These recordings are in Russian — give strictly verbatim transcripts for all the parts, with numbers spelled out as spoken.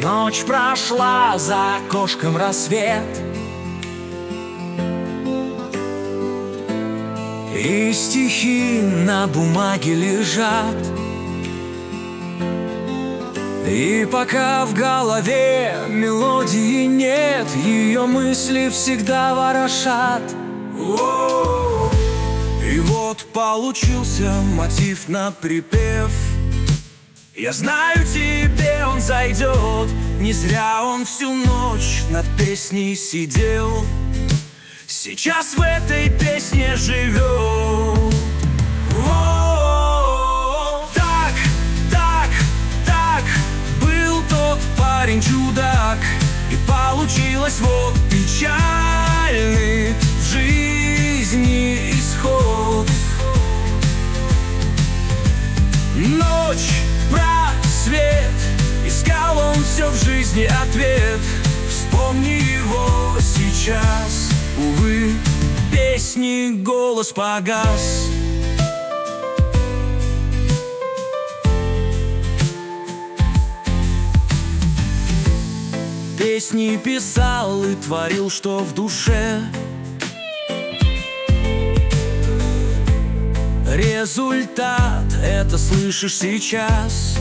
Ночь прошла, за окошком рассвет, и стихи на бумаге лежат. И пока в голове мелодии нет, ее мысли всегда ворошат. И вот получился мотив на припев. Я знаю, тебе он зайдет. Не зря он всю ночь над песней сидел. Сейчас в этой песне живет. О-о-о-о. Так, так, так, был тот парень чудак, и получилось вот печальный в жизни исход. Ночь, просвет, искал он все в жизни ответ. Вспомни его сейчас. Увы, песни голос погас. Песни писал и творил, что в душе. Результат это слышишь сейчас.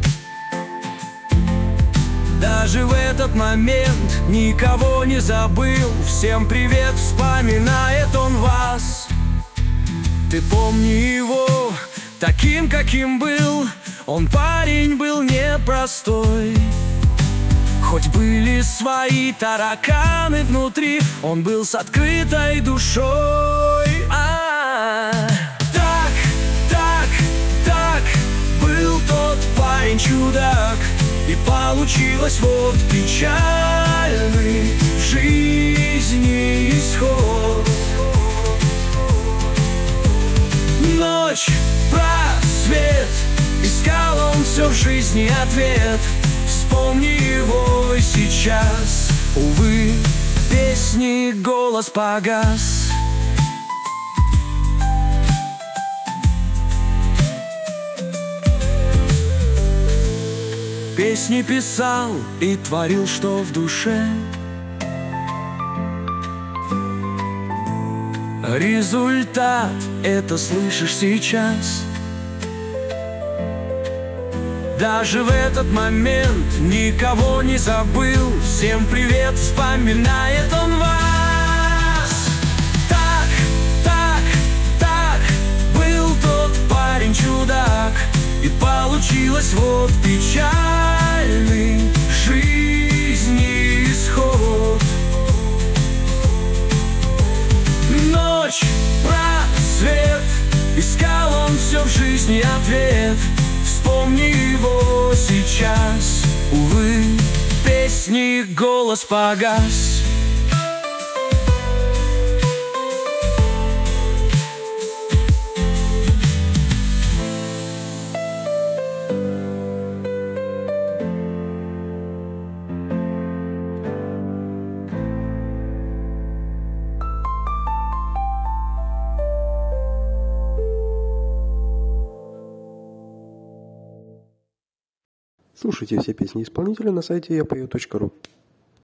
Даже в этот момент никого не забыл. Всем привет, вспоминает он вас. Ты помни его таким, каким был. Он парень был непростой. Хоть были свои тараканы внутри, он был с открытой душой. А-а-а. Так, так, так, был тот парень чудак, и получилось вот печальный в жизни исход. Ночь, просвет, искал он все в жизни ответ. Вспомни его сейчас. Увы, песни голос погас. Песни писал и творил, что в душе. Результат это слышишь сейчас. Даже в этот момент никого не забыл. Всем привет, вспоминает он вас. Так, так, так, был тот парень чудак, и получилось вот печальный в жизни исход. Ночь, просвет, искал он все в жизни ответ. Вспомни его сейчас. Увы, песни голос погас. Слушайте все песни исполнителя на сайте я пою точка ру.